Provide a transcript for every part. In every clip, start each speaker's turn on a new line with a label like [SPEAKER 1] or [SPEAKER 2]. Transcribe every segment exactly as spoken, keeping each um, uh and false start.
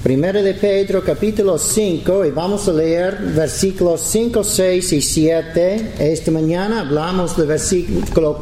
[SPEAKER 1] Primero de Pedro, capítulo cinco, y vamos a leer versículos cinco, seis y siete. Esta mañana hablamos de versículo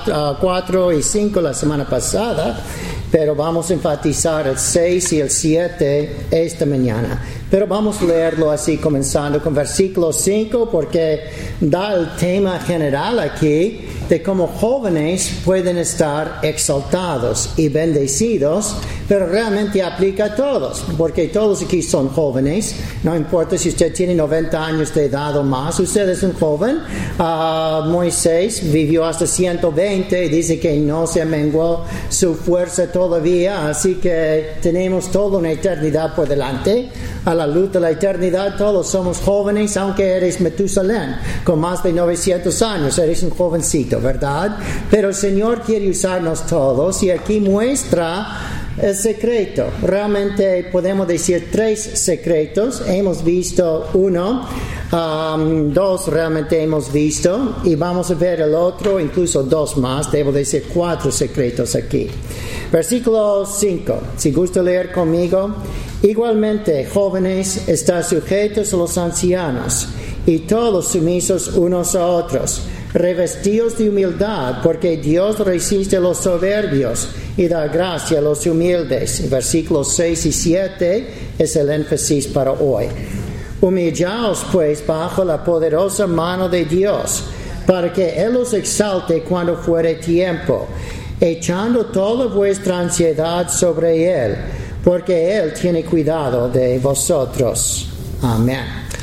[SPEAKER 1] cuatro y cinco la semana pasada, pero vamos a enfatizar el seis y el siete esta mañana. Pero vamos a leerlo así, comenzando con versículo cinco, porque da el tema general aquí de cómo jóvenes pueden estar exaltados y bendecidos, pero realmente aplica a todos, porque todos aquí son jóvenes. No importa si usted tiene noventa años de edad o más, usted es un joven. Uh, Moisés vivió hasta ciento veinte y dice que no se menguó su fuerza todavía, así que tenemos toda una eternidad por delante. A la luz de la eternidad todos somos jóvenes, aunque eres Metusalén con más de novecientos años, eres un jovencito, ¿verdad? Pero el Señor quiere usarnos todos, y aquí muestra el secreto. Realmente podemos decir tres secretos. Hemos visto uno, um, dos realmente hemos visto, y vamos a ver el otro, incluso dos más. Debo decir cuatro secretos aquí. Versículo cinco, si gusta leer conmigo. Igualmente, jóvenes, estad sujetos a los ancianos, y todos sumisos unos a otros, revestidos de humildad, porque Dios resiste a los soberbios y da gracia a los humildes. Versículos seis y siete es el énfasis para hoy. Humillaos pues bajo la poderosa mano de Dios, para que Él os exalte cuando fuere tiempo, echando toda vuestra ansiedad sobre Él, porque Él tiene cuidado de vosotros. Amén.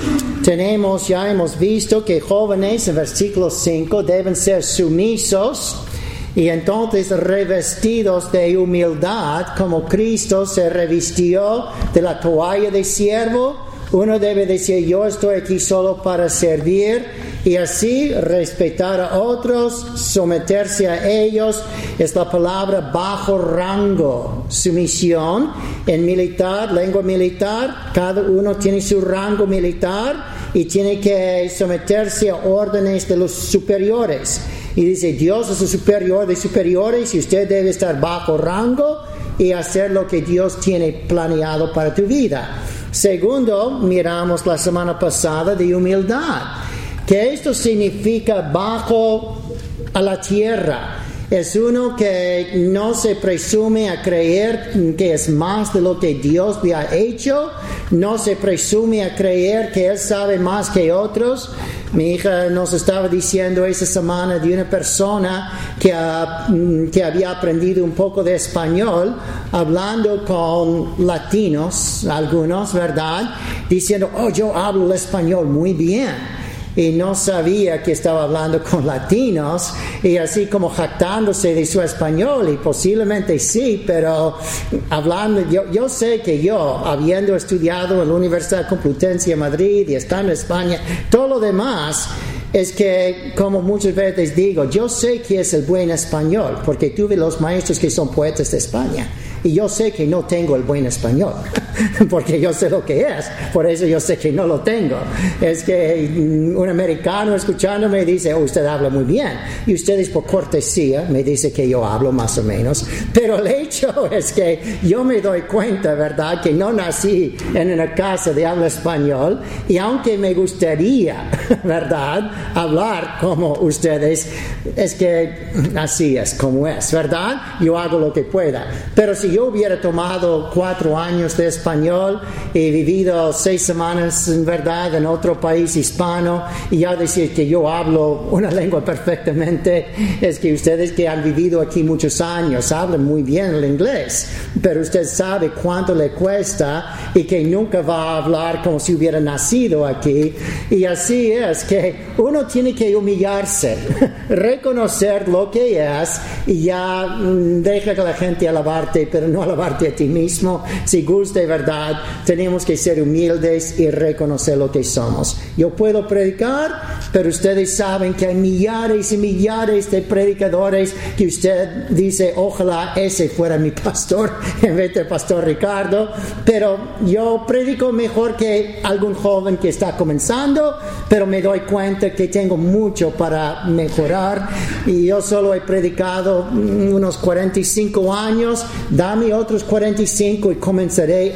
[SPEAKER 1] Tenemos, ya hemos visto que jóvenes, en versículo cinco, deben ser sumisos y entonces revestidos de humildad, como Cristo se revistió de la toalla de siervo. Uno debe decir: yo estoy aquí solo para servir, y así respetar a otros, someterse a ellos. Es la palabra bajo rango, sumisión. En militar, lengua militar, cada uno tiene su rango militar y tiene que someterse a órdenes de los superiores. Y dice: Dios es el superior de superiores, y usted debe estar bajo rango y hacer lo que Dios tiene planeado para tu vida. Segundo, miramos la semana pasada de humildad, que esto significa bajo a la tierra. Es uno que no se presume a creer que es más de lo que Dios le ha hecho. No se presume a creer que Él sabe más que otros. Mi hija nos estaba diciendo esa semana de una persona que, uh, que había aprendido un poco de español, hablando con latinos, algunos, ¿verdad? Diciendo: oh, yo hablo el español muy bien. Y no sabía que estaba hablando con latinos, y así como jactándose de su español, y posiblemente sí, pero hablando, yo, yo sé que yo, habiendo estudiado en la Universidad Complutense de Madrid y estando en España, todo lo demás es que, como muchas veces digo, yo sé que es el buen español, porque tuve los maestros que son poetas de España. Y yo sé que no tengo el buen español, porque yo sé lo que es, por eso yo sé que no lo tengo. Es que un americano escuchándome dice: oh, usted habla muy bien. Y ustedes, por cortesía, me dicen que yo hablo más o menos. Pero el hecho es que yo me doy cuenta, ¿verdad?, que no nací en una casa de habla español. Y aunque me gustaría, ¿verdad?, hablar como ustedes, es que así es como es, ¿verdad? Yo hago lo que pueda. Pero si yo hubiera tomado cuatro años de español y vivido seis semanas, en verdad, en otro país hispano, y ya decir que yo hablo una lengua perfectamente, es que ustedes que han vivido aquí muchos años hablan muy bien el inglés, pero usted sabe cuánto le cuesta y que nunca va a hablar como si hubiera nacido aquí. Y así es que uno tiene que humillarse, reconocer lo que es, y ya mm, deja que la gente alabarte, pero no alabarte a ti mismo. Si gusta de verdad, tenemos que ser humildes y reconocer lo que somos. Yo puedo predicar, pero ustedes saben que hay millares y millares de predicadores que usted dice: ojalá ese fuera mi pastor en vez de pastor Ricardo. Pero yo predico mejor que algún joven que está comenzando, pero me doy cuenta que tengo mucho para mejorar, y yo solo he predicado unos cuarenta y cinco años. Dame otros cuarenta y cinco y comenzaré a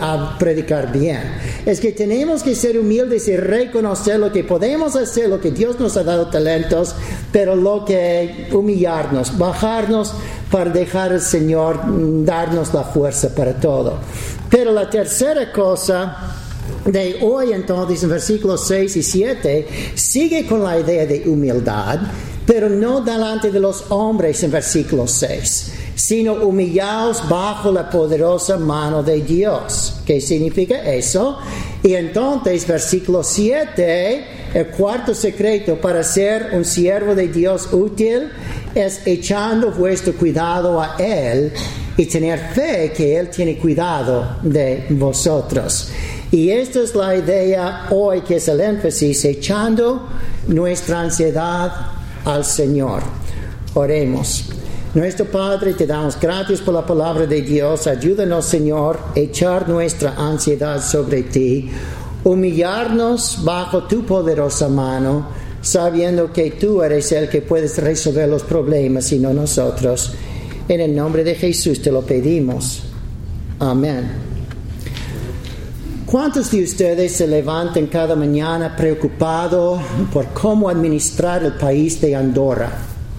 [SPEAKER 1] a predicar bien. Es que tenemos que ser humildes y reconocer lo que podemos hacer, lo que Dios nos ha dado talentos, pero lo que humillarnos, bajarnos para dejar al Señor darnos la fuerza para todo. Pero la tercera cosa de hoy, entonces, en versículos seis y siete, sigue con la idea de humildad, pero no delante de los hombres en versículo seis, sino humillaos bajo la poderosa mano de Dios. ¿Qué significa eso? Y entonces, versículo siete, el cuarto secreto para ser un siervo de Dios útil es echando vuestro cuidado a Él y tener fe que Él tiene cuidado de vosotros. Y esta es la idea hoy, que es el énfasis, echando nuestra ansiedad al Señor. Oremos. Nuestro Padre, te damos gracias por la palabra de Dios. Ayúdanos, Señor, a echar nuestra ansiedad sobre ti, humillarnos bajo tu poderosa mano, sabiendo que tú eres el que puedes resolver los problemas y no nosotros. En el nombre de Jesús te lo pedimos. Amén. ¿Cuántos de ustedes se levantan cada mañana preocupados por cómo administrar el país de Andorra?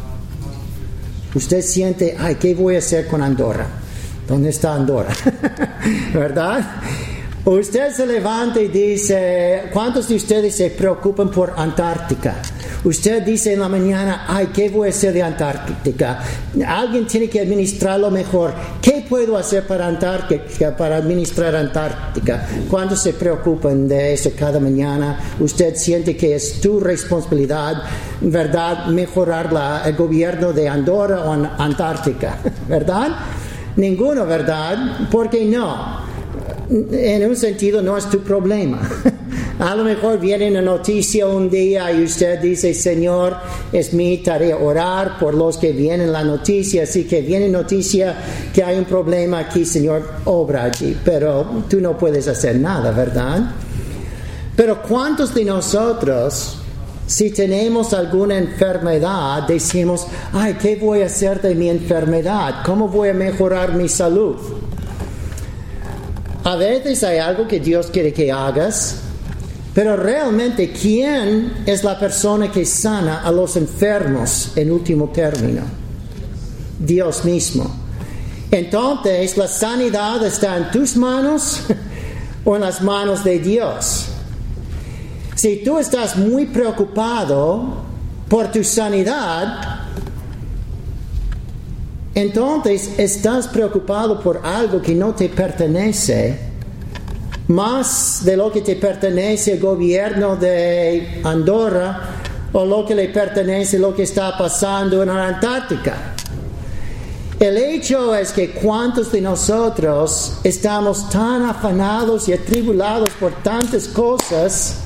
[SPEAKER 1] Usted siente, ay, ¿qué voy a hacer con Andorra? ¿Dónde está Andorra? ¿Verdad? Usted se levanta y dice, ¿cuántos de ustedes se preocupan por Antártica? Usted dice en la mañana, ay, ¿qué voy a hacer de Antártica? Alguien tiene que administrarlo mejor. ¿Qué puedo hacer para Antártica, para administrar Antártica? ¿Cuántos se preocupan de eso cada mañana? Usted siente que es tu responsabilidad, ¿verdad?, mejorar la, el gobierno de Andorra o Antártica, ¿verdad? Ninguno, ¿verdad? ¿Por qué no? En un sentido no es tu problema. A lo mejor viene una noticia un día y usted dice, Señor, es mi tarea orar por los que vienen la noticia, así que viene noticia que hay un problema aquí, Señor, obra allí, pero tú no puedes hacer nada, ¿verdad? Pero ¿cuántos de nosotros, si tenemos alguna enfermedad, decimos, ay, ¿qué voy a hacer de mi enfermedad? ¿Cómo voy a mejorar mi salud? A veces hay algo que Dios quiere que hagas, pero realmente, ¿quién es la persona que sana a los enfermos en último término? Dios mismo. Entonces, ¿la sanidad está en tus manos o en las manos de Dios? Si tú estás muy preocupado por tu sanidad, entonces estás preocupado por algo que no te pertenece, más de lo que te pertenece el gobierno de Andorra o lo que le pertenece lo que está pasando en la Antártica. El hecho es que cuántos de nosotros estamos tan afanados y atribulados por tantas cosas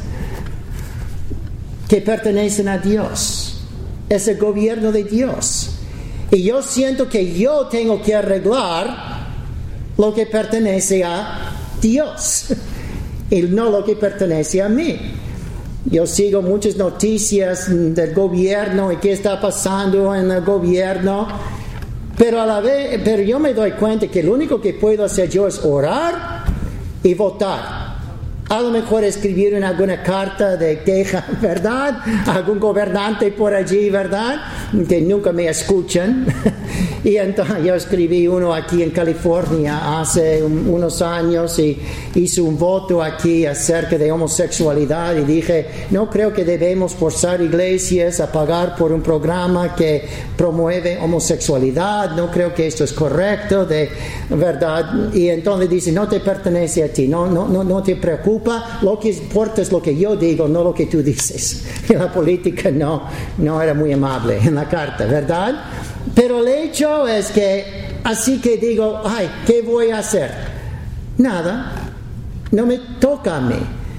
[SPEAKER 1] que pertenecen a Dios. Es el gobierno de Dios. Y yo siento que yo tengo que arreglar lo que pertenece a Dios y no lo que pertenece a mí. Yo sigo muchas noticias del gobierno y qué está pasando en el gobierno, pero a la vez, pero yo me doy cuenta que lo único que puedo hacer yo es orar y votar. A lo mejor escribir en alguna carta de queja, ¿verdad? Algún gobernante por allí, ¿verdad? Que nunca me escuchan. Y entonces yo escribí uno aquí en California hace un, unos años y hice un voto aquí acerca de homosexualidad y dije, no creo que debemos forzar iglesias a pagar por un programa que promueve homosexualidad, no creo que esto es correcto, de verdad. Y entonces dice, no te pertenece a ti, no, no, no, no te preocupa, lo que importa es lo que yo digo, no lo que tú dices. Y la política no, no era muy amable en la carta, ¿verdad? Pero el hecho es que, así que digo, ay, ¿qué voy a hacer? Nada, no me toca a mí.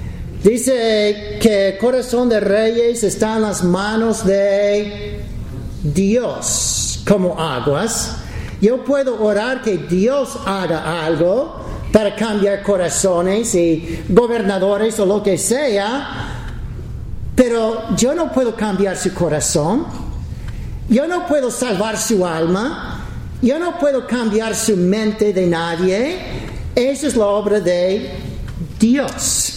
[SPEAKER 1] Dice que el corazón de reyes está en las manos de Dios como aguas. Yo puedo orar que Dios haga algo para cambiar corazones y gobernadores o lo que sea, pero yo no puedo cambiar su corazón. Yo no puedo salvar su alma, yo no puedo cambiar su mente de nadie, Esa es la obra de Dios.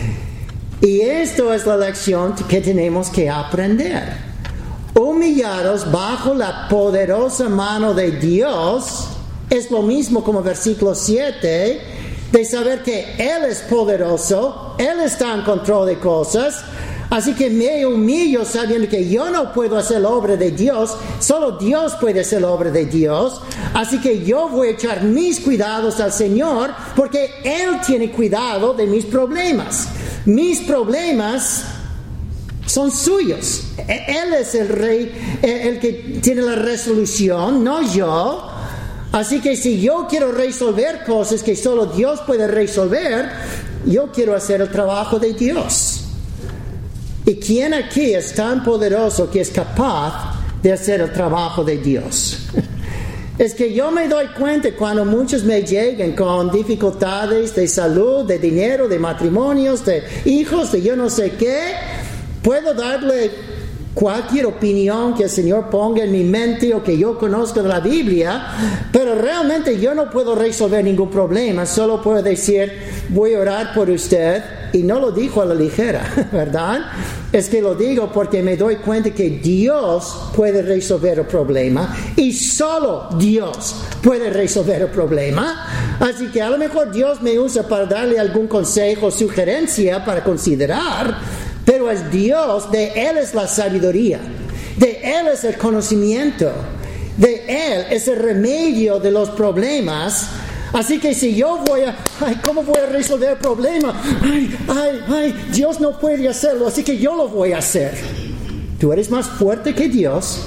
[SPEAKER 1] Y esto es la lección que tenemos que aprender. Humillaros bajo la poderosa mano de Dios es lo mismo como versículo siete, de saber que Él es poderoso, Él está en control de cosas. Así que me humillo sabiendo que yo no puedo hacer la obra de Dios, solo Dios puede hacer la obra de Dios. Así que yo voy a echar mis cuidados al Señor porque Él tiene cuidado de mis problemas. Mis problemas son suyos. Él es el rey, el que tiene la resolución, no yo. Así que si yo quiero resolver cosas que solo Dios puede resolver, yo quiero hacer el trabajo de Dios. ¿Y quién aquí es tan poderoso que es capaz de hacer el trabajo de Dios? Es que yo me doy cuenta cuando muchos me llegan con dificultades de salud, de dinero, de matrimonios, de hijos, de yo no sé qué, puedo darle cualquier opinión que el Señor ponga en mi mente o que yo conozca de la Biblia, pero realmente yo no puedo resolver ningún problema, solo puedo decir, voy a orar por usted, y no lo digo a la ligera, ¿verdad? Es que lo digo porque me doy cuenta que Dios puede resolver el problema, y solo Dios puede resolver el problema. Así que a lo mejor Dios me usa para darle algún consejo o sugerencia para considerar, pero es Dios, de Él es la sabiduría, de Él es el conocimiento, de Él es el remedio de los problemas. Así que si yo voy a, ay, ¿cómo voy a resolver el problema? Ay, ay, ay, Dios no puede hacerlo, así que yo lo voy a hacer. Tú eres más fuerte que Dios.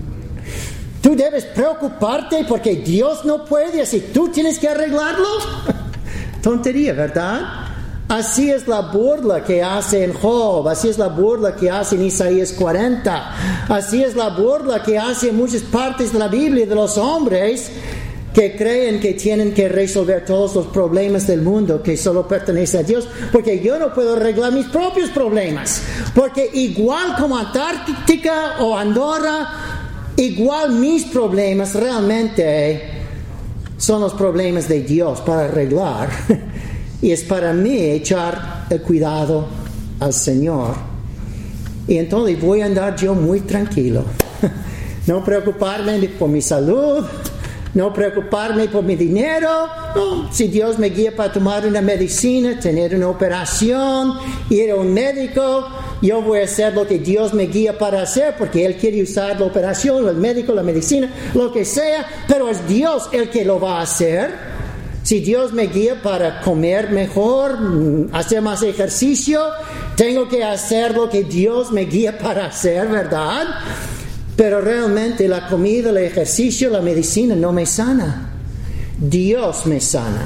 [SPEAKER 1] Tú debes preocuparte porque Dios no puede, así tú tienes que arreglarlo. Tontería, ¿verdad? Así es la burla que hace en Job, así es la burla que hace en Isaías cuarenta, así es la burla que hace en muchas partes de la Biblia de los hombres que creen que tienen que resolver todos los problemas del mundo que solo pertenecen a Dios, porque yo no puedo arreglar mis propios problemas, porque igual como Antártica o Andorra, igual mis problemas realmente son los problemas de Dios para arreglar. Y es para mí echar el cuidado al Señor. Y entonces voy a andar yo muy tranquilo. No preocuparme por mi salud, no preocuparme por mi dinero. No, si Dios me guía para tomar una medicina, tener una operación, ir a un médico, yo voy a hacer lo que Dios me guía para hacer, porque Él quiere usar la operación, el médico, la medicina, lo que sea, pero es Dios el que lo va a hacer. Si Dios me guía para comer mejor, hacer más ejercicio, tengo que hacer lo que Dios me guía para hacer, ¿verdad? Pero realmente la comida, el ejercicio, la medicina no me sana. Dios me sana.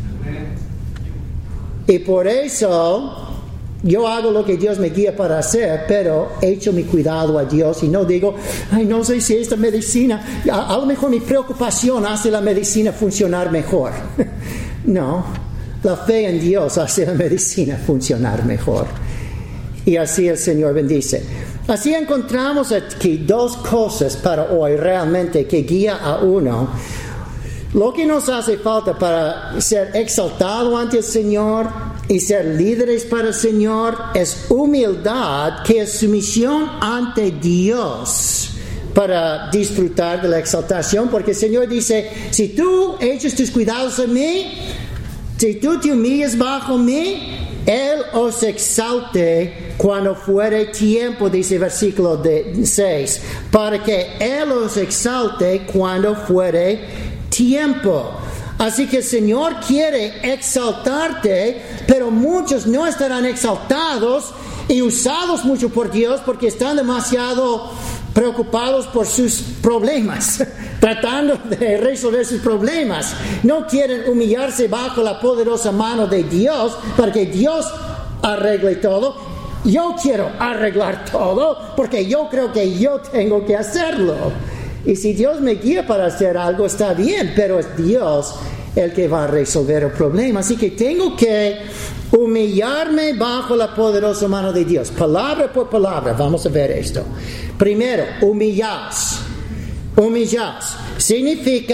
[SPEAKER 1] Y por eso yo hago lo que Dios me guía para hacer, pero echo mi cuidado a Dios y no digo, ay, no sé si esta medicina, a, a lo mejor mi preocupación hace la medicina funcionar mejor. No, la fe en Dios hace la medicina funcionar mejor. Y así el Señor bendice. Así encontramos aquí dos cosas para hoy realmente que guía a uno. Lo que nos hace falta para ser exaltado ante el Señor y ser líderes para el Señor es humildad, que es sumisión ante Dios para disfrutar de la exaltación, porque el Señor dice, si tú echas tus cuidados en mí, si tú te humillas bajo mí, Él os exalte cuando fuere tiempo, dice el versículo seis, para que Él os exalte cuando fuere tiempo. Así que el Señor quiere exaltarte, pero muchos no estarán exaltados y usados mucho por Dios porque están demasiado preocupados por sus problemas, tratando de resolver sus problemas. No quieren humillarse bajo la poderosa mano de Dios para que Dios arregle todo. Yo quiero arreglar todo porque yo creo que yo tengo que hacerlo. Y si Dios me guía para hacer algo, está bien, pero es Dios el que va a resolver el problema. Así que tengo que humillarme bajo la poderosa mano de Dios. Palabra por palabra, vamos a ver esto. Primero, humillaos. Humillaos significa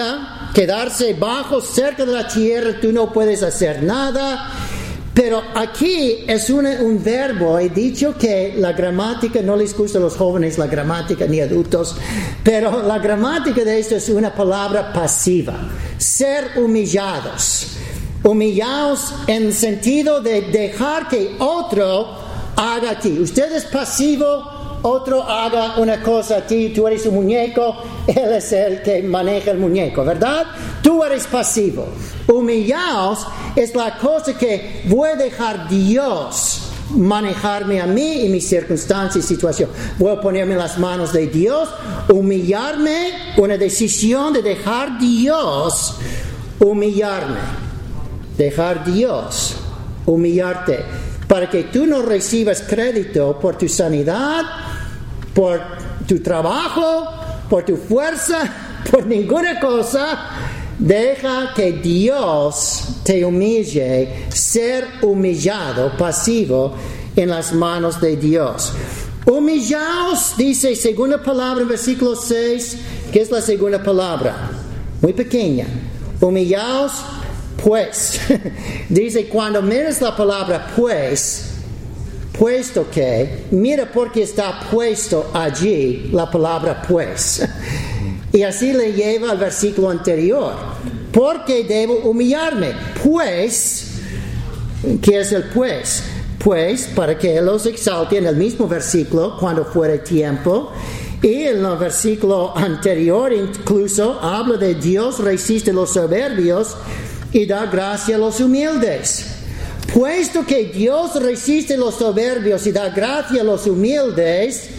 [SPEAKER 1] quedarse bajo, cerca de la tierra, tú no puedes hacer nada. Pero aquí es una, un verbo. He dicho que la gramática, no les gusta a los jóvenes la gramática ni adultos, pero la gramática de esto es una palabra pasiva. Ser humillados. Humillados en el sentido de dejar que otro haga a ti. Usted es pasivo, otro haga una cosa a ti, tú eres un muñeco, él es el que maneja el muñeco, ¿verdad? Tú eres pasivo. Humillaos es la cosa que voy a dejar Dios manejarme a mí y mis circunstancias y situación. Voy a ponerme en las manos de Dios, humillarme, una decisión de dejar Dios humillarme. Dejar Dios humillarte. Para que tú no recibas crédito por tu sanidad, por tu trabajo, por tu fuerza, por ninguna cosa. Deja que Dios te humille, ser humillado, pasivo, en las manos de Dios. Humillaos, dice segunda palabra en versículo seis. ¿Qué es la segunda palabra? Muy pequeña. Humillaos, pues. Dice, cuando miras la palabra pues, puesto que, mira porque está puesto allí la palabra pues. Y así le lleva al versículo anterior. Porque debo humillarme. Pues, ¿qué es el pues? Pues, para que Él los exalte en el mismo versículo, cuando fuere tiempo. Y en el versículo anterior incluso habla de Dios resiste los soberbios y da gracia a los humildes. Puesto que Dios resiste los soberbios y da gracia a los humildes,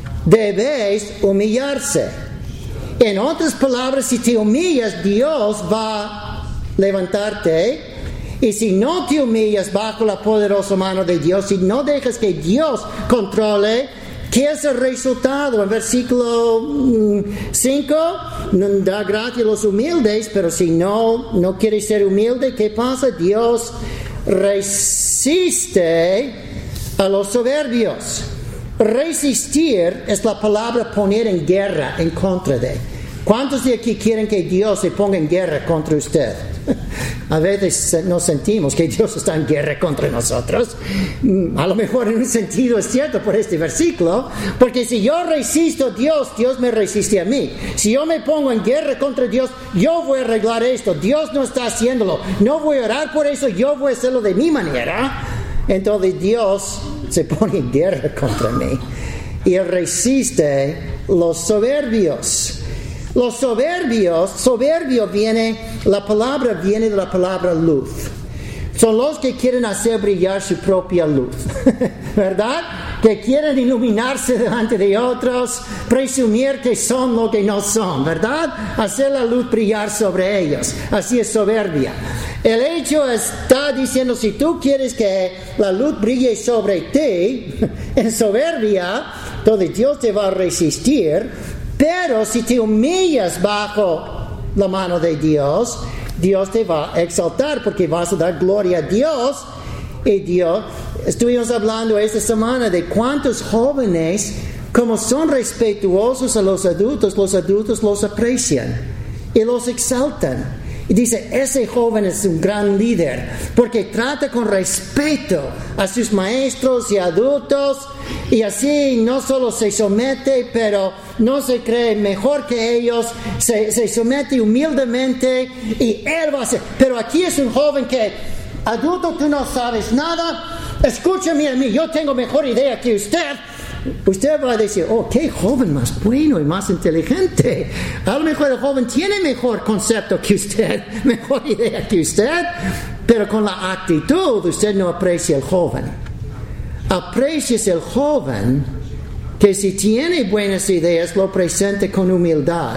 [SPEAKER 1] debéis humillarse. En otras palabras, si te humillas, Dios va a levantarte. Y si no te humillas bajo la poderosa mano de Dios, si no dejas que Dios controle, ¿qué es el resultado? En versículo cinco, da gracia a los humildes, pero si no, no quieres ser humilde, ¿qué pasa? Dios resiste a los soberbios. Resistir es la palabra poner en guerra en contra de. ¿Cuántos de aquí quieren que Dios se ponga en guerra contra usted? A veces nos sentimos que Dios está en guerra contra nosotros. A lo mejor en un sentido es cierto por este versículo, porque si yo resisto a Dios, Dios me resiste a mí. Si yo me pongo en guerra contra Dios, yo voy a arreglar esto. Dios no está haciéndolo. No voy a orar por eso, yo voy a hacerlo de mi manera. Entonces Dios se pone en guerra contra mí y resiste los soberbios. Los soberbios, soberbio viene, la palabra viene de la palabra luz. Son los que quieren hacer brillar su propia luz, ¿verdad? Que quieren iluminarse delante de otros, presumir que son lo que no son, ¿verdad? Hacer la luz brillar sobre ellos. Así es soberbia. El hecho está diciendo, si tú quieres que la luz brille sobre ti, en soberbia, entonces Dios te va a resistir. Pero si te humillas bajo la mano de Dios, Dios te va a exaltar porque vas a dar gloria a Dios. Y Dios, estuvimos hablando esta semana de cuántos jóvenes, como son respetuosos a los adultos, los adultos los aprecian y los exaltan. Y dice, ese joven es un gran líder porque trata con respeto a sus maestros y adultos, y así no solo se somete, pero no se cree mejor que ellos, se, se somete humildemente y él va a hacer. Pero aquí es un joven que, adulto, tú no sabes nada, escúchame a mí, yo tengo mejor idea que usted. Usted va a decir, oh, qué joven más bueno y más inteligente. A lo mejor el joven tiene mejor concepto que usted, mejor idea que usted, pero con la actitud usted no aprecia al joven. Aprecias el joven que si tiene buenas ideas lo presenta con humildad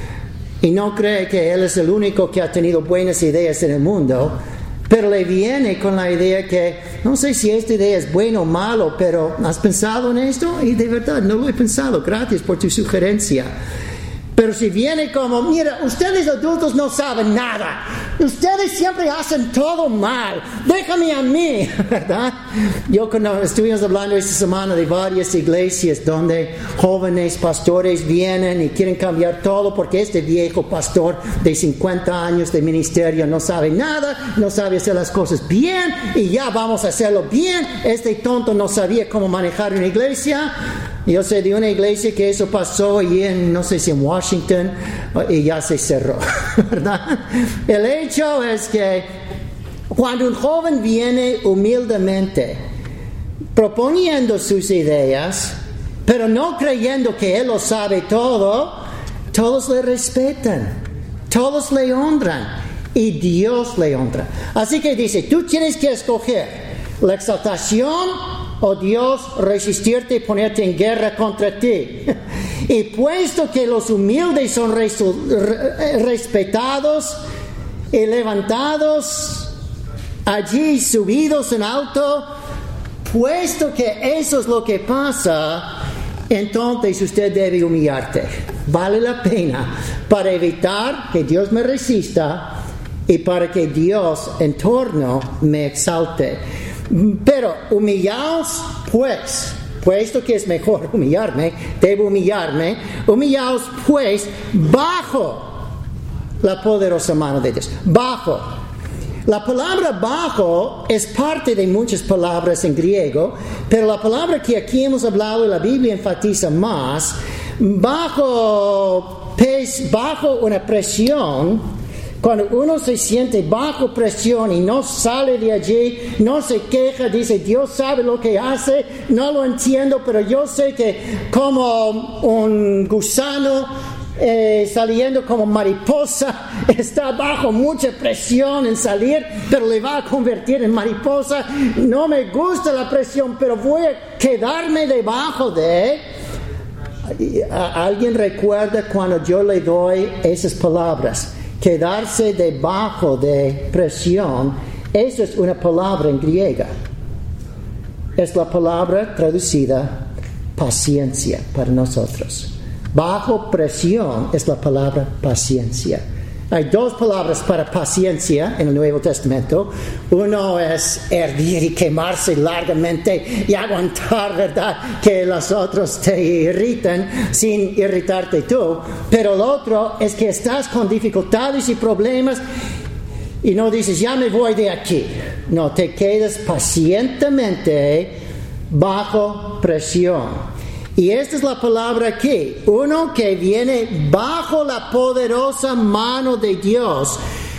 [SPEAKER 1] y no cree que él es el único que ha tenido buenas ideas en el mundo. Pero le viene con la idea que, no sé si esta idea es buena o mala, pero ¿has pensado en esto? Y de verdad, no lo he pensado. Gracias por tu sugerencia. Pero si viene como, mira, ustedes adultos no saben nada. Ustedes siempre hacen todo mal. Déjame a mí, ¿verdad? Yo cuando estuvimos hablando esta semana de varias iglesias donde jóvenes pastores vienen y quieren cambiar todo porque este viejo pastor de cincuenta años de ministerio no sabe nada, no sabe hacer las cosas bien y ya vamos a hacerlo bien. Este tonto no sabía cómo manejar una iglesia. Yo sé de una iglesia que eso pasó y en, no sé si en Washington, y ya se cerró, ¿verdad? El hecho es que cuando un joven viene humildemente, proponiendo sus ideas, pero no creyendo que él lo sabe todo, todos le respetan, todos le honran y Dios le honra. Así que dice, tú tienes que escoger la exaltación o Dios resistirte y ponerte en guerra contra ti. Y puesto que los humildes son respetados y levantados, allí subidos en alto, puesto que eso es lo que pasa, entonces usted debe humillarte. Vale la pena para evitar que Dios me resista y para que Dios en torno me exalte. Pero humillaos pues, puesto que es mejor humillarme, debo humillarme, humillaos pues bajo la poderosa mano de Dios. Bajo. La palabra bajo es parte de muchas palabras en griego, pero la palabra que aquí hemos hablado y la Biblia enfatiza más, bajo, bajo una presión. Cuando uno se siente bajo presión y no sale de allí, no se queja, dice, Dios sabe lo que hace, no lo entiendo, pero yo sé que como un gusano eh, saliendo como mariposa, está bajo mucha presión en salir, pero le va a convertir en mariposa. No me gusta la presión, pero voy a quedarme debajo de... ¿Alguien recuerda cuando yo le doy esas palabras? Quedarse debajo de presión, eso es una palabra en griega. Es la palabra traducida paciencia para nosotros. Bajo presión es la palabra paciencia. Hay dos palabras para paciencia en el Nuevo Testamento. Uno es hervir y quemarse largamente y aguantar, ¿verdad?, que los otros te irritan sin irritarte tú. Pero el otro es que estás con dificultades y problemas y no dices, ya me voy de aquí. No, te quedas pacientemente bajo presión. Y esta es la palabra aquí, uno que viene bajo la poderosa mano de Dios,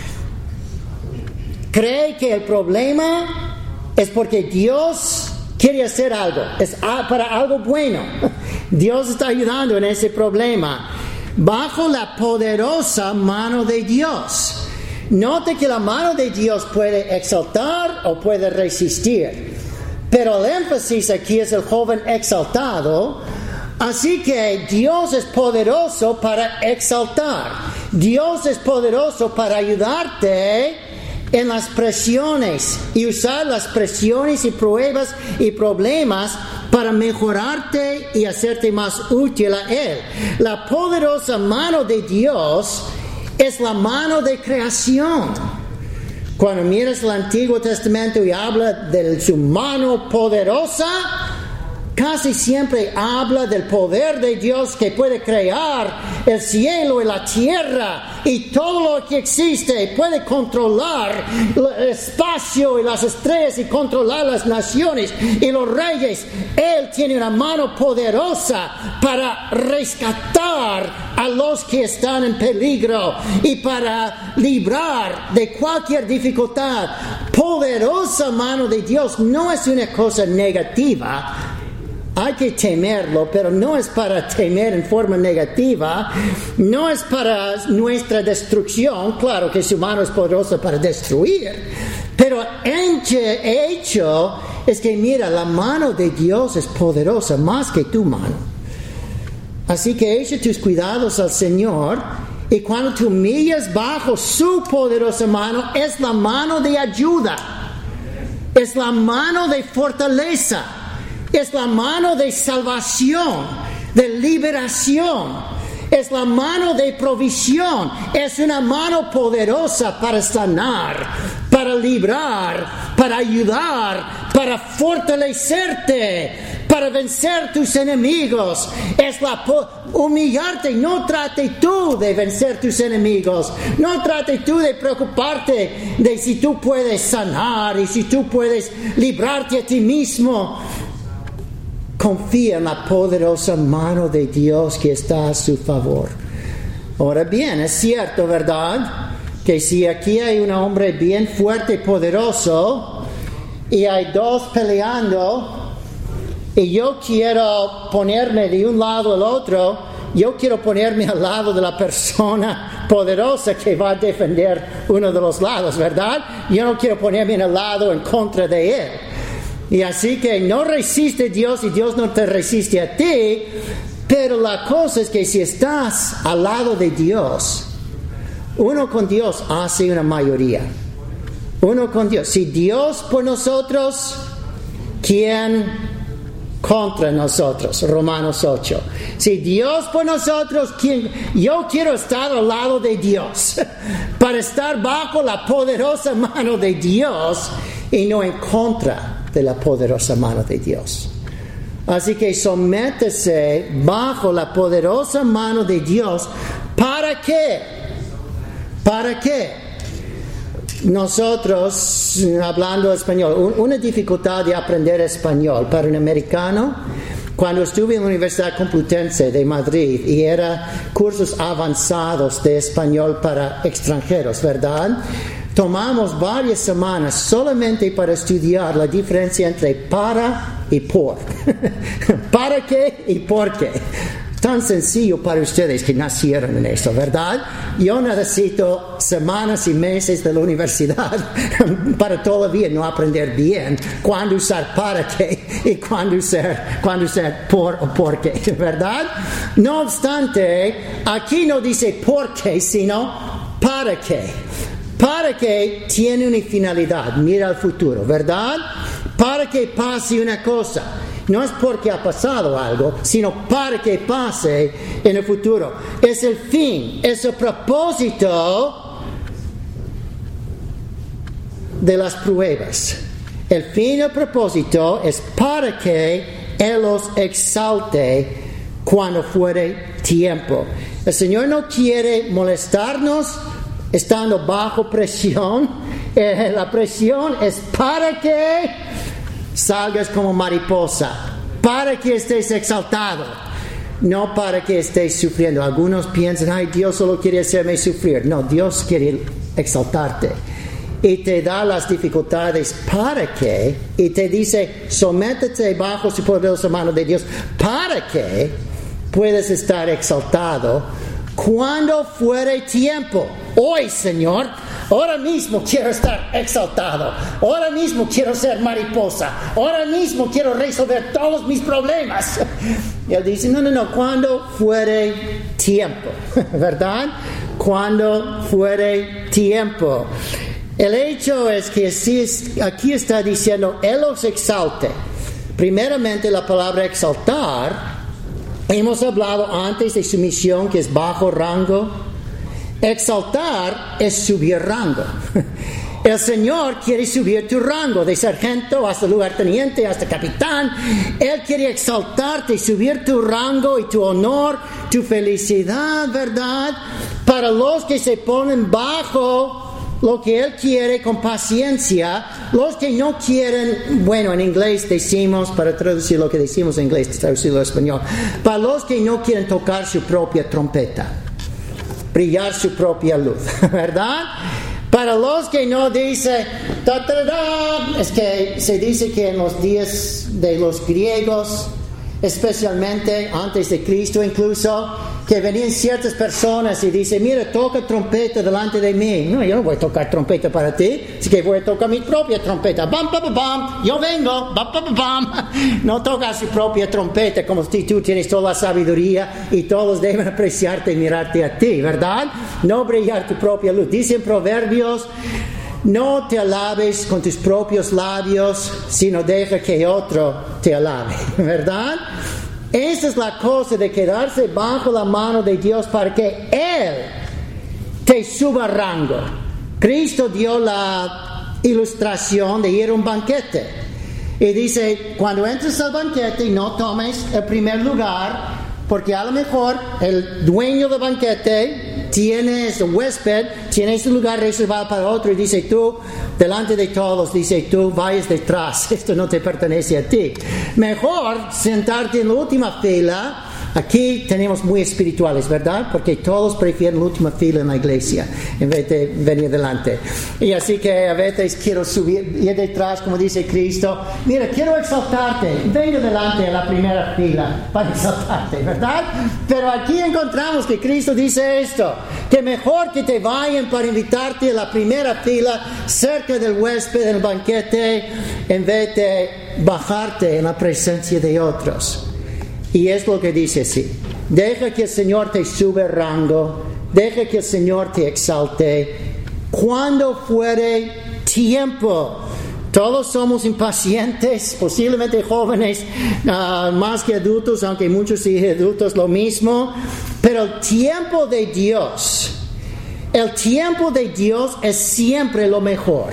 [SPEAKER 1] cree que el problema es porque Dios quiere hacer algo, es para algo bueno. Dios está ayudando en ese problema, bajo la poderosa mano de Dios. Note que la mano de Dios puede exaltar o puede resistir. Pero el énfasis aquí es el joven exaltado, así que Dios es poderoso para exaltar. Dios es poderoso para ayudarte en las presiones y usar las presiones y pruebas y problemas para mejorarte y hacerte más útil a Él. La poderosa mano de Dios es la mano de creación. Cuando miras el Antiguo Testamento y habla de su mano poderosa, casi siempre habla del poder de Dios que puede crear el cielo y la tierra y todo lo que existe. Puede controlar el espacio y las estrellas y controlar las naciones y los reyes. Él tiene una mano poderosa para rescatar a los que están en peligro y para librar de cualquier dificultad. Poderosa mano de Dios no es una cosa negativa. Hay que temerlo, pero no es para temer en forma negativa, no es para nuestra destrucción. Claro que su mano es poderosa para destruir, pero el hecho es que, mira, la mano de Dios es poderosa más que tu mano. Así que echa tus cuidados al Señor, y cuando te humillas bajo su poderosa mano, es la mano de ayuda, es la mano de fortaleza, es la mano de salvación, de liberación. Es la mano de provisión. Es una mano poderosa para sanar, para librar, para ayudar, para fortalecerte, para vencer tus enemigos. Es la po- humillarte. No trate tú de vencer tus enemigos. No trate tú de preocuparte de si tú puedes sanar y si tú puedes librarte a ti mismo. Confía en la poderosa mano de Dios que está a su favor. Ahora bien, es cierto, ¿verdad?, que si aquí hay un hombre bien fuerte y poderoso y hay dos peleando y yo quiero ponerme de un lado al otro, yo quiero ponerme al lado de la persona poderosa que va a defender uno de los lados, ¿verdad? Yo no quiero ponerme en el lado en contra de él. Y así que no resiste Dios y Dios no te resiste a ti, pero la cosa es que si estás al lado de Dios, uno con Dios hace una mayoría. Uno con Dios. Si Dios por nosotros, ¿quién contra nosotros? Romanos ocho. Si Dios por nosotros, ¿quién? Yo quiero estar al lado de Dios para estar bajo la poderosa mano de Dios y no en contra de la poderosa mano de Dios. Así que sométese bajo la poderosa mano de Dios. ¿Para qué? ¿Para qué? Nosotros, hablando español, una dificultad de aprender español para un americano, cuando estuve en la Universidad Complutense de Madrid y era cursos avanzados de español para extranjeros, ¿verdad? Tomamos varias semanas solamente para estudiar la diferencia entre para y por. ¿Para qué y por qué? Tan sencillo para ustedes que nacieron en eso, ¿verdad? Yo necesito semanas y meses de la universidad para todavía no aprender bien cuándo usar para qué y cuándo usar, cuándo usar por o por qué, ¿verdad? No obstante, aquí no dice por qué, sino para qué. Para que tiene una finalidad, mira al futuro, ¿verdad? Para que pase una cosa. No es porque ha pasado algo, sino para que pase en el futuro. Es el fin, es el propósito de las pruebas. El fin y el propósito es para que Él los exalte cuando fuere tiempo. El Señor no quiere molestarnos estando bajo presión. Eh, la presión es para que salgas como mariposa, para que estés exaltado, no para que estés sufriendo. Algunos piensan, ay, Dios solo quiere hacerme sufrir. No, Dios quiere exaltarte y te da las dificultades para que, y te dice, sométete bajo su poderosa mano de Dios para que puedas estar exaltado cuando fuere tiempo. Hoy, Señor, ahora mismo quiero estar exaltado. Ahora mismo quiero ser mariposa. Ahora mismo quiero resolver todos mis problemas. Y Él dice, no, no, no, cuando fuere tiempo, ¿verdad? Cuando fuere tiempo. El hecho es que aquí está diciendo, Él los exalte. Primeramente, la palabra exaltar. Hemos hablado antes de sumisión, que es bajo rango. Exaltar es subir rango. El Señor quiere subir tu rango, de sargento hasta lugarteniente, hasta capitán. Él quiere exaltarte, subir tu rango y tu honor, tu felicidad, ¿verdad? Para los que se ponen bajo lo que Él quiere con paciencia. Los que no quieren, bueno, en inglés decimos, para traducir lo que decimos en inglés, traducirlo en español, para los que no quieren tocar su propia trompeta, brillar su propia luz, ¿verdad? Para los que no dicen, ta, ta, ta, es que se dice que en los días de los griegos, especialmente antes de Cristo incluso, que venían ciertas personas y dicen, mira, toca trompeta delante de mí. No, yo no voy a tocar trompeta para ti, así que voy a tocar mi propia trompeta. Bam, bam, bam, bam. Yo vengo, bam, bam, bam. No toca su propia trompeta como si tú tienes toda la sabiduría y todos deben apreciarte y mirarte a ti, ¿verdad? No brillar tu propia luz. Dicen Proverbios, no te alabes con tus propios labios, sino deja que otro te alabe, ¿verdad? Esa es la cosa de quedarse bajo la mano de Dios para que Él te suba rango. Cristo dio la ilustración de ir a un banquete. Y dice, cuando entres al banquete, no tomes el primer lugar, porque a lo mejor el dueño del banquete tiene su huésped, tiene su lugar reservado para otro, y dice tú, delante de todos, dice tú, vayas detrás, esto no te pertenece a ti. Mejor sentarte en la última fila. Aquí tenemos muy espirituales, ¿verdad? Porque todos prefieren la última fila en la iglesia en vez de venir delante. Y así que a veces quiero subir, ir detrás, como dice Cristo. Mira, quiero exaltarte. Vengo delante a la primera fila para exaltarte, ¿verdad? Pero aquí encontramos que Cristo dice esto, que mejor que te vayan para invitarte a la primera fila cerca del huésped en el banquete en vez de bajarte en la presencia de otros. Y es lo que dice así. Deja que el Señor te sube rango. Deja que el Señor te exalte. Cuando fuere tiempo. Todos somos impacientes, posiblemente jóvenes, uh, más que adultos, aunque muchos sí adultos lo mismo. Pero el tiempo de Dios, el tiempo de Dios es siempre lo mejor.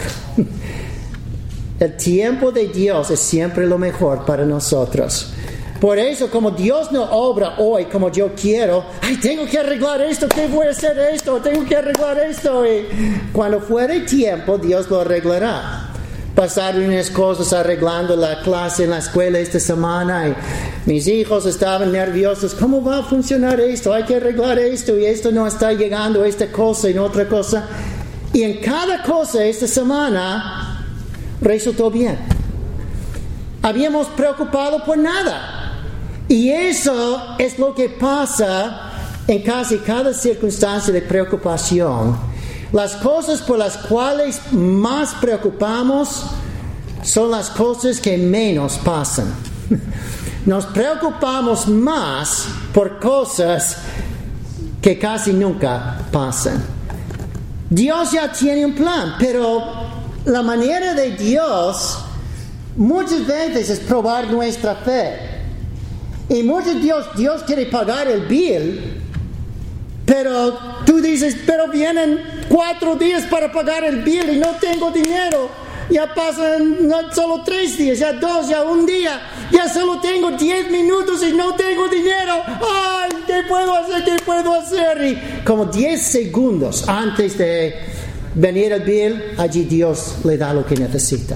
[SPEAKER 1] El tiempo de Dios es siempre lo mejor para nosotros. Por eso, como Dios no obra hoy como yo quiero, ay, tengo que arreglar esto, ¿qué voy a hacer esto? Tengo que arreglar esto. Y cuando fuere tiempo, Dios lo arreglará. Pasaron unas cosas arreglando la clase en la escuela esta semana y mis hijos estaban nerviosos. ¿Cómo va a funcionar esto? Hay que arreglar esto y esto no está llegando, esta cosa y otra cosa. Y en cada cosa esta semana resultó bien. Habíamos preocupado por nada. Y eso es lo que pasa en casi cada circunstancia de preocupación. Las cosas por las cuales más preocupamos son las cosas que menos pasan. Nos preocupamos más por cosas que casi nunca pasan. Dios ya tiene un plan, pero la manera de Dios muchas veces es probar nuestra fe. Y muchos Dios, Dios quiere pagar el bill, pero tú dices, pero vienen cuatro días para pagar el bill y no tengo dinero. Ya pasan no solo tres días, ya dos, ya un día. Ya solo tengo diez minutos y no tengo dinero. ¡Ay! ¿Qué puedo hacer? ¿Qué puedo hacer? Y como diez segundos antes de venir el bill, allí Dios le da lo que necesita.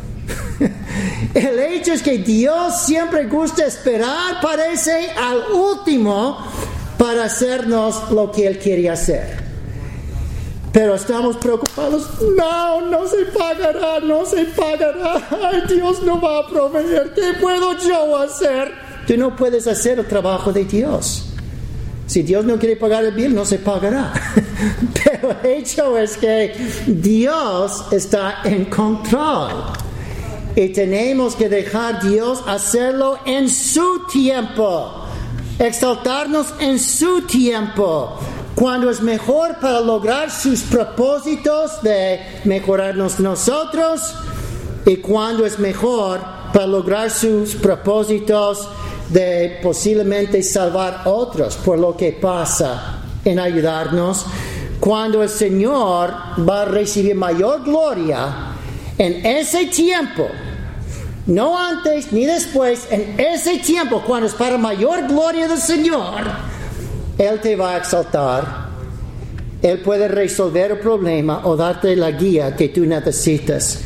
[SPEAKER 1] El hecho es que Dios siempre gusta esperar, parece, al último para hacernos lo que Él quiere hacer. Pero estamos preocupados. No, no se pagará, no se pagará. Ay, Dios no va a proveer. ¿Qué puedo yo hacer? Tú no puedes hacer el trabajo de Dios. Si Dios no quiere pagar el bill, no se pagará. Pero el hecho es que Dios está en control. Y tenemos que dejar a Dios hacerlo en su tiempo. Exaltarnos en su tiempo. Cuando es mejor para lograr sus propósitos de mejorarnos nosotros. Y cuando es mejor para lograr sus propósitos de posiblemente salvar a otros por lo que pasa en ayudarnos. Cuando el Señor va a recibir mayor gloria en ese tiempo, no antes ni después, en ese tiempo, cuando es para mayor gloria del Señor, Él te va a exaltar. Él puede resolver el problema o darte la guía que tú necesitas.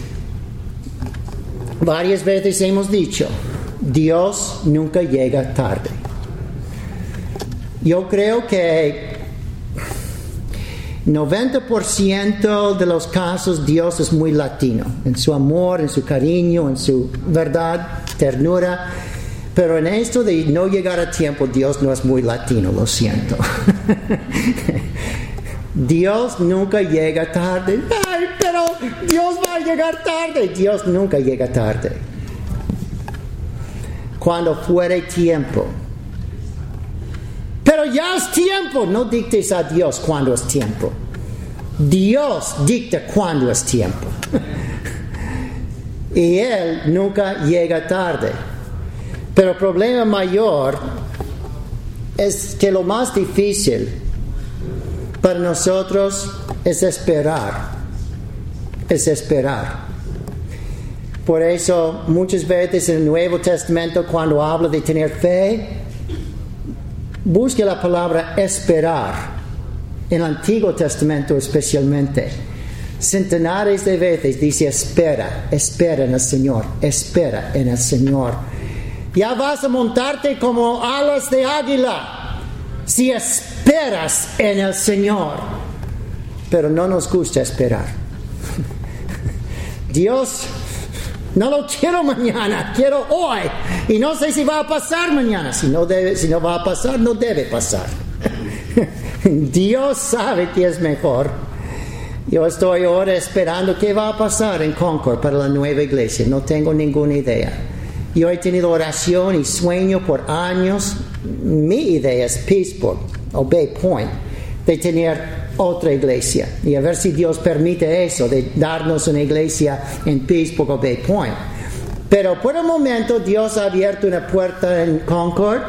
[SPEAKER 1] Varias veces hemos dicho, Dios nunca llega tarde. Yo creo que noventa por ciento de los casos Dios es muy latino, en su amor, en su cariño, en su verdad, ternura. Pero en esto de no llegar a tiempo, Dios no es muy latino, lo siento. Dios nunca llega tarde. Ay, pero Dios va a llegar tarde. Dios nunca llega tarde. Cuando fuere tiempo. Pero ya es tiempo. No dictes a Dios cuando es tiempo. Dios dicta cuando es tiempo. Y Él nunca llega tarde. Pero el problema mayor es que lo más difícil para nosotros es esperar. Es esperar. Por eso muchas veces en el Nuevo Testamento, cuando habla de tener fe, busque la palabra esperar. En el Antiguo Testamento especialmente. Centenares de veces dice espera, espera en el Señor, espera en el Señor. Ya vas a montarte como alas de águila si esperas en el Señor. Pero no nos gusta esperar. Dios, no lo quiero mañana, quiero hoy. Y no sé si va a pasar mañana. Si no debe, si no va a pasar, no debe pasar. Dios sabe que es mejor. Yo estoy ahora esperando qué va a pasar en Concord para la nueva iglesia. No tengo ninguna idea. Yo he tenido oración y sueño por años. Mi idea es Pittsburgh o Bay Point, de tener otra iglesia. Y a ver si Dios permite eso, de darnos una iglesia en Pittsburgh o Bay Point. Pero por el momento Dios ha abierto una puerta en Concord.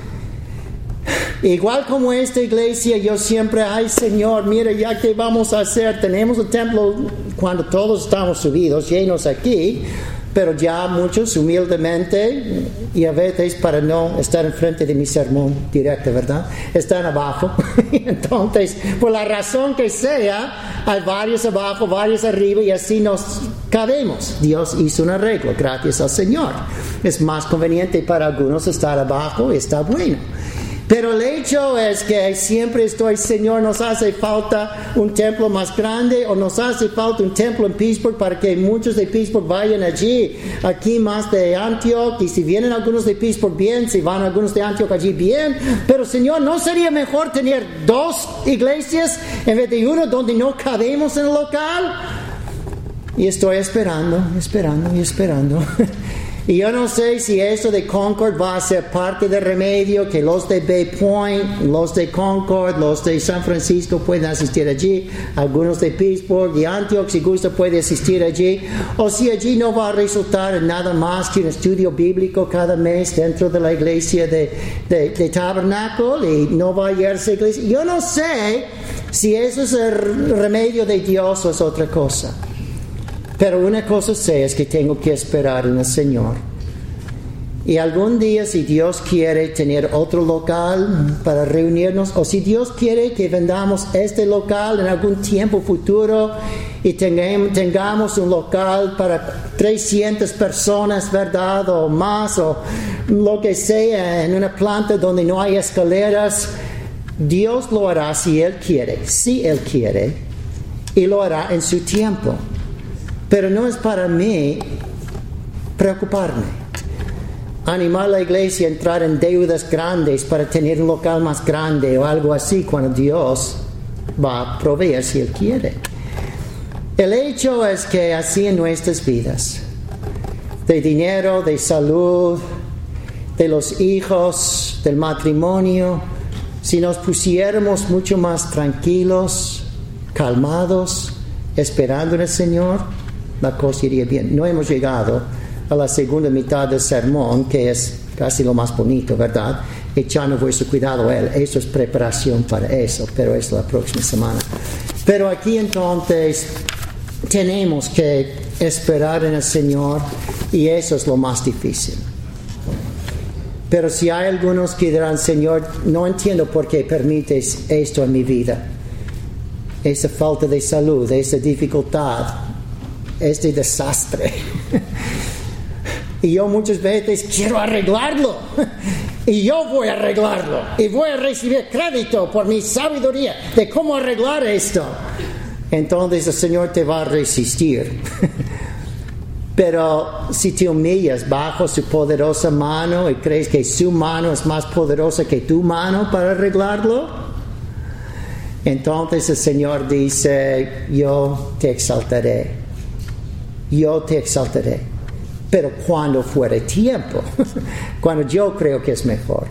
[SPEAKER 1] Igual como esta iglesia, yo siempre, ay Señor, mira ya que vamos a hacer, tenemos el templo cuando todos estamos subidos, llenos aquí, pero ya muchos humildemente, y a veces para no estar enfrente de mi sermón directo, ¿verdad? Están abajo. Entonces, por la razón que sea, hay varios abajo, varios arriba, y así nos cabemos. Dios hizo un arreglo, gracias al Señor. Es más conveniente para algunos estar abajo, y está bueno. Pero el hecho es que siempre estoy, Señor, nos hace falta un templo más grande, o nos hace falta un templo en Pittsburgh para que muchos de Pittsburgh vayan allí, aquí más de Antioch, y si vienen algunos de Pittsburgh bien, si van algunos de Antioch allí bien, pero Señor, ¿no sería mejor tener dos iglesias en vez de uno donde no cabemos en el local? Y estoy esperando, esperando y esperando. Y yo no sé si eso de Concord va a ser parte del remedio, que los de Bay Point, los de Concord, los de San Francisco pueden asistir allí, algunos de Pittsburgh y Antioch, si gusta, puede asistir allí, o si allí no va a resultar en nada más que un estudio bíblico cada mes dentro de la iglesia de, de, de Tabernáculo, y no va a irse a iglesia. Yo no sé si eso es el remedio de Dios o es otra cosa. Pero una cosa sé es que tengo que esperar en el Señor. Y algún día, si Dios quiere tener otro local para reunirnos, o si Dios quiere que vendamos este local en algún tiempo futuro y tengamos, tengamos un local para trescientas personas, ¿verdad? O más, o lo que sea, en una planta donde no hay escaleras, Dios lo hará si Él quiere, si Él quiere, y lo hará en su tiempo. Pero no es para mí preocuparme, animar a la iglesia a entrar en deudas grandes para tener un local más grande o algo así, cuando Dios va a proveer si Él quiere. El hecho es que así en nuestras vidas, de dinero, de salud, de los hijos, del matrimonio, si nos pusiéramos mucho más tranquilos, calmados, esperando en el Señor, la cosa iría bien. No hemos llegado a la segunda mitad del sermón, que es casi lo más bonito, ¿verdad? Echando vuestro cuidado a Él. Eso es preparación para eso, pero es la próxima semana. Pero aquí entonces tenemos que esperar en el Señor, y eso es lo más difícil. Pero si hay algunos que dirán, Señor, no entiendo por qué permites esto en mi vida, esa falta de salud, esa dificultad, este desastre. Y yo muchas veces quiero arreglarlo. Y yo voy a arreglarlo. Y voy a recibir crédito por mi sabiduría de cómo arreglar esto. Entonces el Señor te va a resistir. Pero si te humillas bajo su poderosa mano y crees que su mano es más poderosa que tu mano para arreglarlo, entonces el Señor dice, yo te exaltaré. Yo te exaltaré, pero cuando fuere tiempo, cuando yo creo que es mejor.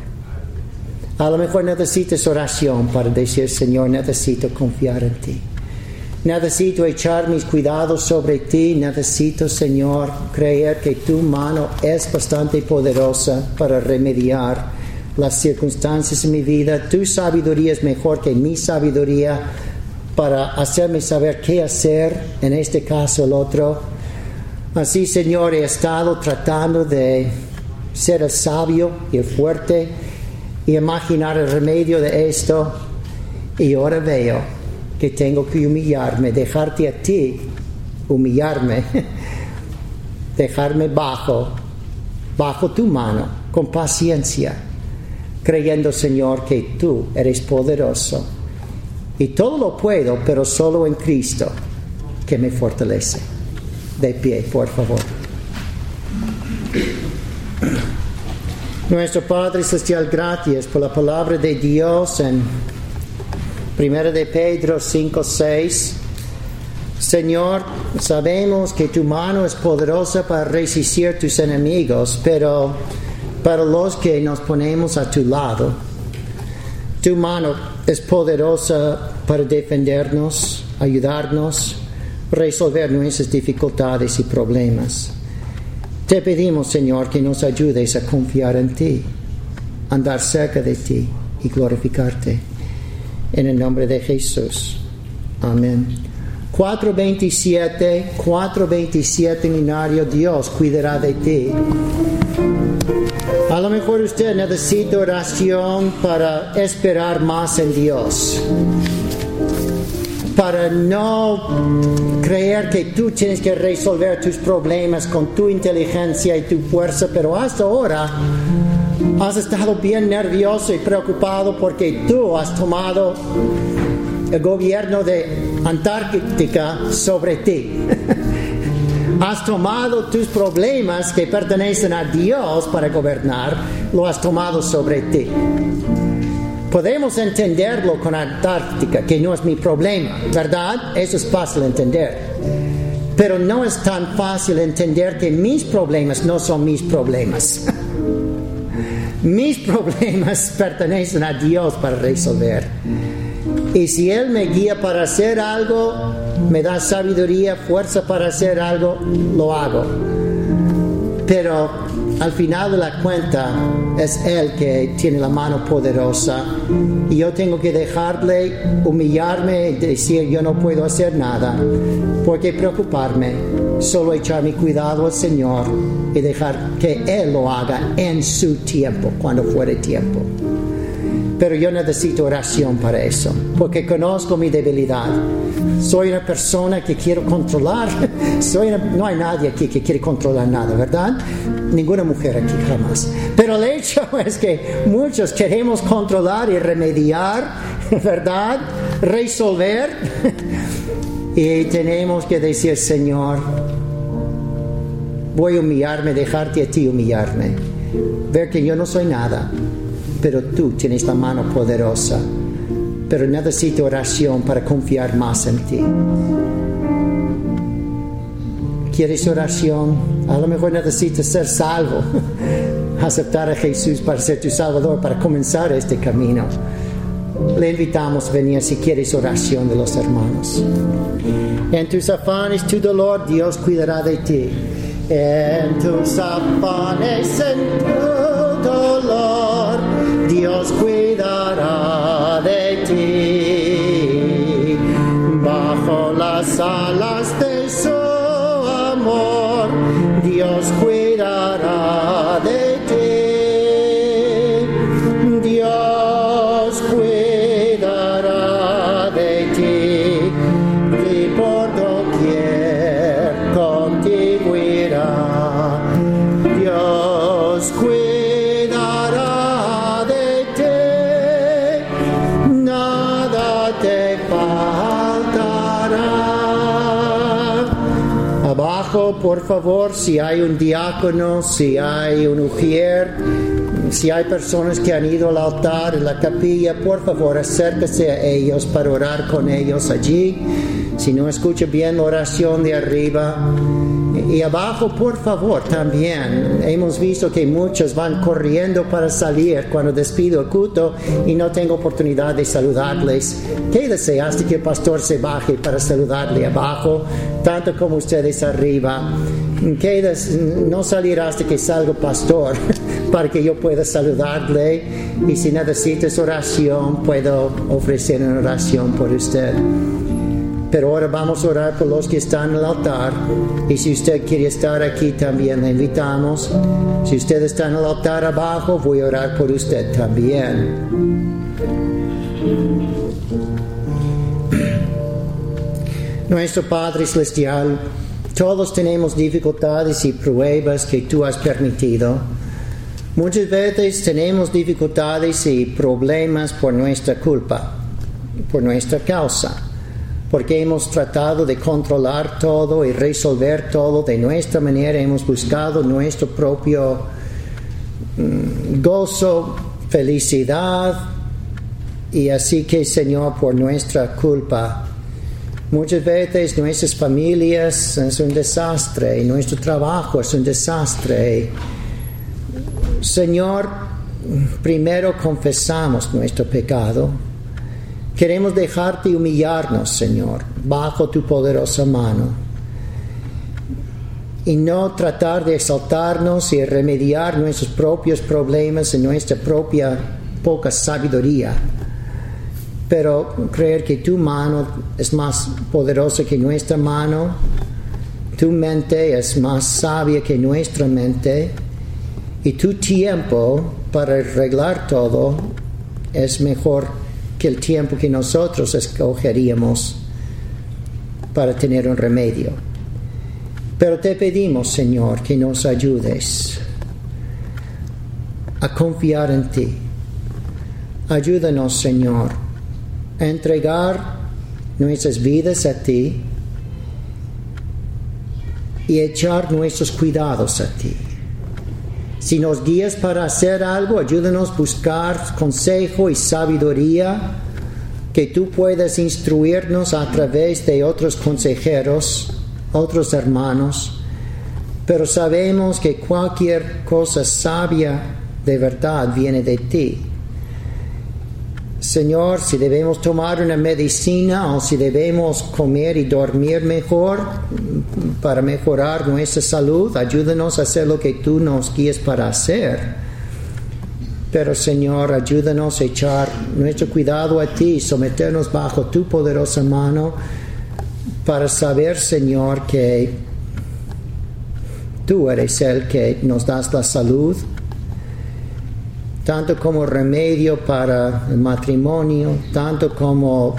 [SPEAKER 1] A lo mejor necesitas oración para decir, Señor, necesito confiar en ti. Necesito echar mis cuidados sobre ti. Necesito, Señor, creer que tu mano es bastante poderosa para remediar las circunstancias en mi vida. Tu sabiduría es mejor que mi sabiduría para hacerme saber qué hacer en este caso o el otro. Así, Señor, he estado tratando de ser el sabio y el fuerte y imaginar el remedio de esto. Y ahora veo que tengo que humillarme, dejarte a ti, humillarme, dejarme bajo, bajo tu mano, con paciencia, creyendo, Señor, que tú eres poderoso. Y todo lo puedo, pero solo en Cristo, que me fortalece. De pie, por favor. Nuestro Padre Celestial, gracias por la palabra de Dios en Primera de Pedro cinco seis. Señor, sabemos que tu mano es poderosa para resistir tus enemigos, pero para los que nos ponemos a tu lado, tu mano es poderosa para defendernos, ayudarnos, resolver nuestras dificultades y problemas. Te pedimos, Señor, que nos ayudes a confiar en ti, andar cerca de ti y glorificarte. En el nombre de Jesús. Amén. cuatro veintisiete, cuatro veintisiete Linario, Dios cuidará de ti. A lo mejor usted necesita oración para esperar más en Dios. Para no creer que tú tienes que resolver tus problemas con tu inteligencia y tu fuerza, pero hasta ahora has estado bien nervioso y preocupado porque tú has tomado el gobierno de Antártica sobre ti. Has tomado tus problemas que pertenecen a Dios para gobernar, lo has tomado sobre ti. Podemos entenderlo con Antártica, que no es mi problema, ¿verdad? Eso es fácil de entender. Pero no es tan fácil entender que mis problemas no son mis problemas. Mis problemas pertenecen a Dios para resolver. Y si Él me guía para hacer algo, me da sabiduría, fuerza para hacer algo, lo hago. Pero al final de la cuenta es Él que tiene la mano poderosa. Y yo tengo que dejarle humillarme y decir yo no puedo hacer nada. ¿Por qué preocuparme? Solo echar mi cuidado al Señor y dejar que Él lo haga en su tiempo, cuando fuere tiempo. Pero yo necesito oración para eso, porque conozco mi debilidad. Soy una persona que quiero controlar. Soy una, no hay nadie aquí que quiere controlar nada, ¿verdad? Ninguna mujer aquí jamás. Pero el hecho es que muchos queremos controlar y remediar, ¿verdad? Resolver. Y tenemos que decir, Señor, voy a humillarme, dejarte a ti humillarme. Ver que yo no soy nada, pero tú tienes la mano poderosa. Pero necesito oración para confiar más en ti. ¿Quieres oración? A lo mejor necesitas ser salvo. Aceptar a Jesús para ser tu Salvador, para comenzar este camino. Le invitamos a venir si quieres oración de los hermanos. En tus afanes, tu dolor, Dios cuidará de ti. En tus afanes, en tu dolor, Dios cuidará de ti. Bajo las alas de su amor, Dios cuidará de ti. Dios cuidará de ti. Y por doquier contigo irá. Dios cuidará de ti. Nada te faltará. Abajo, por favor, si hay un diácono, si hay un ujier, si hay personas que han ido al altar, en la capilla, por favor, acérquese a ellos para orar con ellos allí. Si no escucha bien la oración de arriba, Y abajo, por favor, también. Hemos visto que muchos van corriendo para salir cuando despido el culto y no tengo oportunidad de saludarles. Quédese hasta que el pastor se baje para saludarle abajo, tanto como ustedes arriba. Quédese, no salirá hasta que salga el pastor para que yo pueda saludarle. Y si necesitas oración, puedo ofrecer una oración por usted. Pero ahora vamos a orar por los que están en el altar. Y si usted quiere estar aquí también, le invitamos. Si usted está en el altar abajo, voy a orar por usted también. Nuestro Padre Celestial, todos tenemos dificultades y pruebas que tú has permitido. Muchas veces tenemos dificultades y problemas por nuestra culpa, por nuestra causa. Porque hemos tratado de controlar todo y resolver todo de nuestra manera, hemos buscado nuestro propio mm, gozo, felicidad, y así que, Señor, por nuestra culpa, muchas veces nuestras familias es un desastre, y nuestro trabajo es un desastre. Señor, primero confesamos nuestro pecado. Queremos dejarte humillarnos, Señor, bajo tu poderosa mano. Y no tratar de exaltarnos y remediar nuestros propios problemas en nuestra propia poca sabiduría. Pero creer que tu mano es más poderosa que nuestra mano. Tu mente es más sabia que nuestra mente. Y tu tiempo para arreglar todo es mejor que el tiempo que nosotros escogeríamos para tener un remedio. Pero te pedimos, Señor, que nos ayudes a confiar en ti. Ayúdanos, Señor, a entregar nuestras vidas a ti y echar nuestros cuidados a ti. Si nos guías para hacer algo, ayúdanos a buscar consejo y sabiduría, que tú puedas instruirnos a través de otros consejeros, otros hermanos. Pero sabemos que cualquier cosa sabia de verdad viene de ti. Señor, si debemos tomar una medicina o si debemos comer y dormir mejor para mejorar nuestra salud, ayúdanos a hacer lo que tú nos guíes para hacer. Pero, Señor, ayúdanos a echar nuestro cuidado a ti, someternos bajo tu poderosa mano para saber, Señor, que tú eres el que nos das la salud, tanto como remedio para el matrimonio, tanto como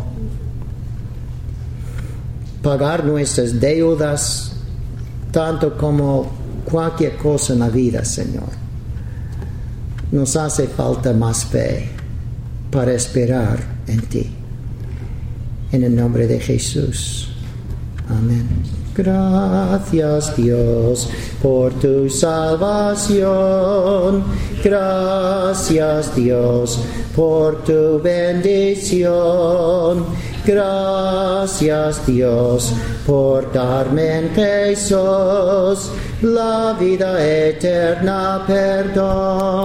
[SPEAKER 1] pagar nuestras deudas, tanto como cualquier cosa en la vida, Señor. Nos hace falta más fe para esperar en ti. En el nombre de Jesús. Amén. Gracias, Dios, por tu salvación. Gracias, Dios, por tu bendición. Gracias, Dios, por darme en Jesús la vida eterna, perdón.